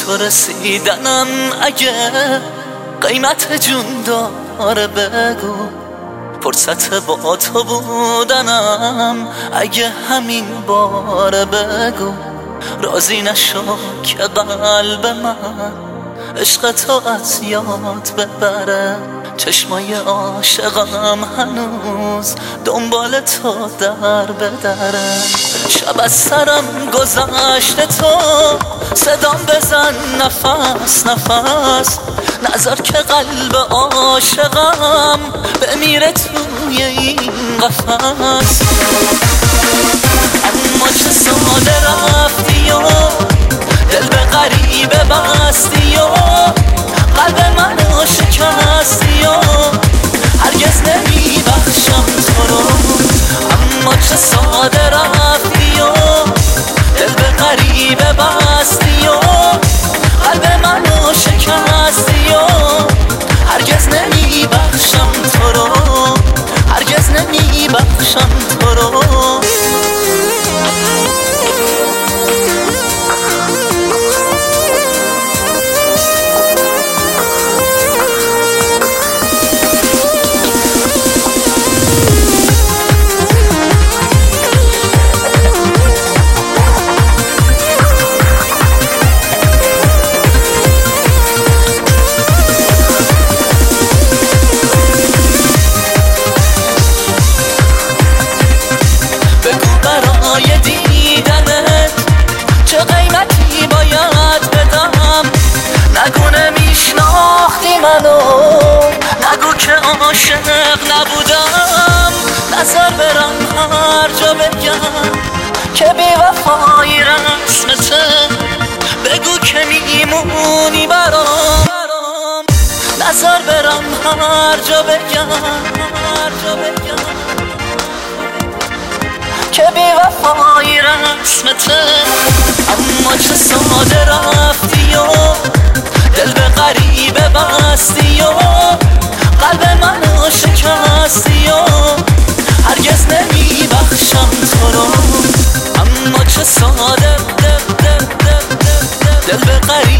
تو رسیدنم اگه قیمت جون داره بگو، فرصت با تو بودنم اگه همین باره بگو، راضی نشو که قلب من عشق تو از یاد ببره، چشمای عاشقم هنوز دنبال تو در بدره. شب از سرم گذشته تو صدام بزن نفس نفس، نذار که قلب عاشقم بمیره توی این قفس. اما چه ساده رفتی و دل به غریبه بستی و قلب منو شکستی و هرگز نمیبخشم تو رو. اما چه ساده رفتی و دل به غریبه بستی و قلب منو شکستی و هرگز نمیبخشم تو رو، هرگز نمیبخشم تو رو. دیدنت چه قیمتی باید بدم، نگو نمیشناختی منو، نگو که عاشق نبودم، نظر برم هر جا بگم که بی وفایی رسمته، بگو که میمونی برام، نظر برم هر جا بگم که بی وفایی رسمته. اما چه ساده رفتی و دل به غریبه بستی و قلب منو شکستی و هرگز نمیبخشم تو رو. اما چه ساده دل به غریبه